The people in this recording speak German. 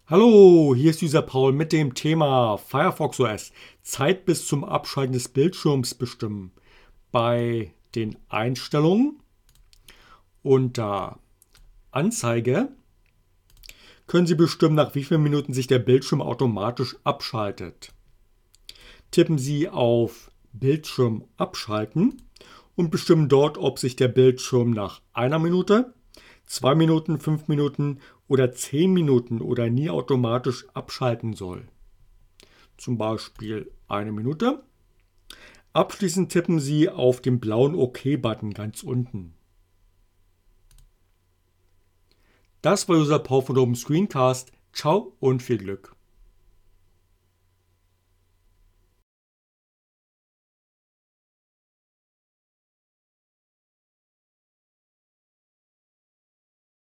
Hallo, hier ist User Paul mit dem Thema Firefox OS. Zeit bis zum Abschalten des Bildschirms bestimmen. Bei den Einstellungen unter Anzeige können Sie bestimmen, nach wie vielen Minuten sich der Bildschirm automatisch abschaltet. Tippen Sie auf Bildschirm abschalten und bestimmen dort, ob sich der Bildschirm nach einer Minute, 2 Minuten, 5 Minuten oder 10 Minuten oder nie automatisch abschalten soll. Zum Beispiel eine Minute. Abschließend tippen Sie auf den blauen OK-Button ganz unten. Das war User Paul von Open Screencast. Ciao und viel Glück.